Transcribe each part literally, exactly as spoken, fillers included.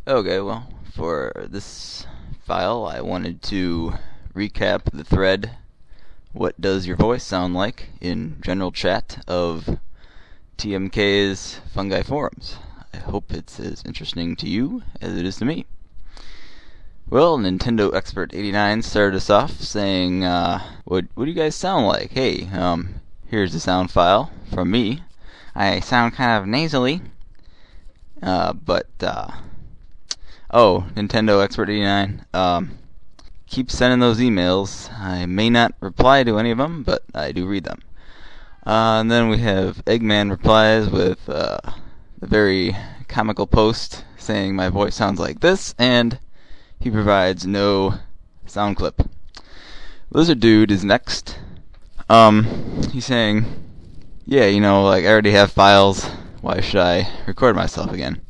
Okay, well, for this file, I wanted to recap the thread, "What does your voice sound like?" in general chat of T M K's Fungi forums. I hope it's as interesting to you as it is to me. Well, Nintendo Expert eighty-nine started us off saying, uh, what, what do you guys sound like? Hey, um, here's the sound file from me. I sound kind of nasally, uh, but, uh, oh, Nintendo Expert eighty-nine, um, keep sending those emails. I may not reply to any of them, but I do read them. Uh, and then we have Eggman replies with uh, a very comical post saying my voice sounds like this, and he provides no sound clip. Lizard Dude is next. Um, he's saying, yeah, you know, like I already have files. Why should I record myself again?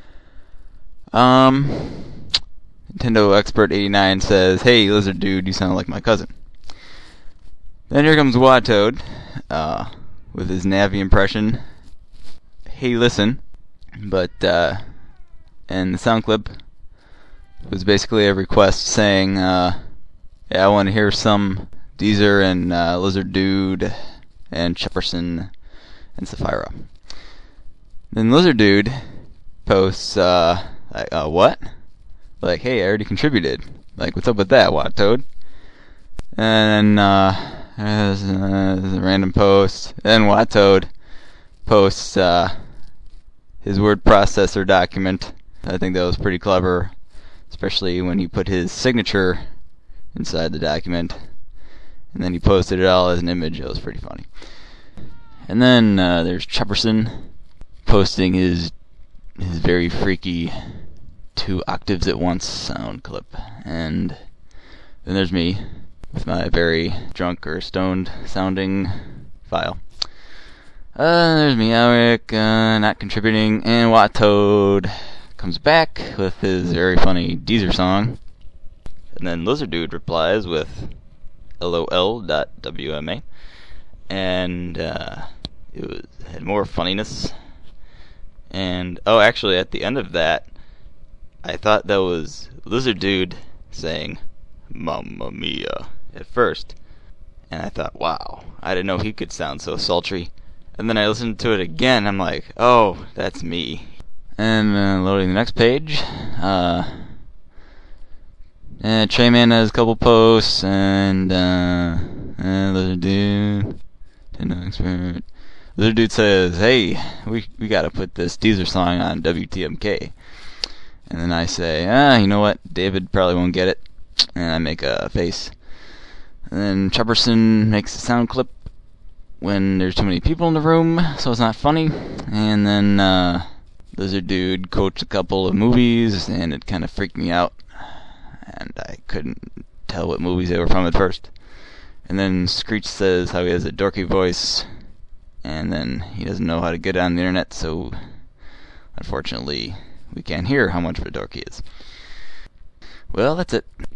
Um, Nintendo Expert eighty-nine says, hey, Lizard Dude, you sound like my cousin. Then here comes Watoad, uh, with his Navi impression. Hey, listen. But, uh, and the sound clip was basically a request saying, uh, yeah, I want to hear some Deezer and uh, Lizard Dude and Jefferson and Sapphira. Then Lizard Dude posts, uh, like, uh, what? Like, hey, I already contributed. Like, what's up with that, Watoad? And, uh, there's, uh, there's a random post. Then Watoad posts, uh, his word processor document. I think that was pretty clever, especially when he put his signature inside the document. And then he posted it all as an image. It was pretty funny. And then, uh, there's Jefferson posting his, his very freaky two octaves at once sound clip. And then there's me with my very drunk or stoned sounding file. Uh, there's Meowrick, uh, not contributing, and Watoad comes back with his very funny Deezer song. And then Lizard Dude replies with lol.wma. And, uh, it was, had more funniness. And, oh, actually, at the end of that, I thought that was Lizard Dude saying, Mamma Mia, at first. And I thought, wow, I didn't know he could sound so sultry. And then I listened to it again, I'm like, oh, that's me. And uh, loading the next page, uh, and Trayman has a couple posts, and, uh, and Lizard Dude, Nintendo Expert. Lizard Dude says, hey, we we gotta put this Deezer song on W T M K. And then I say, ah, you know what, David probably won't get it. And I make a face. And then Jefferson makes a sound clip when there's too many people in the room, so it's not funny. And then uh, Lizard Dude quotes a couple of movies, and it kind of freaked me out. And I couldn't tell what movies they were from at first. And then Screech says how he has a dorky voice, and then he doesn't know how to get on the internet, so unfortunately we can't hear how much of a dork he is. Well, that's it.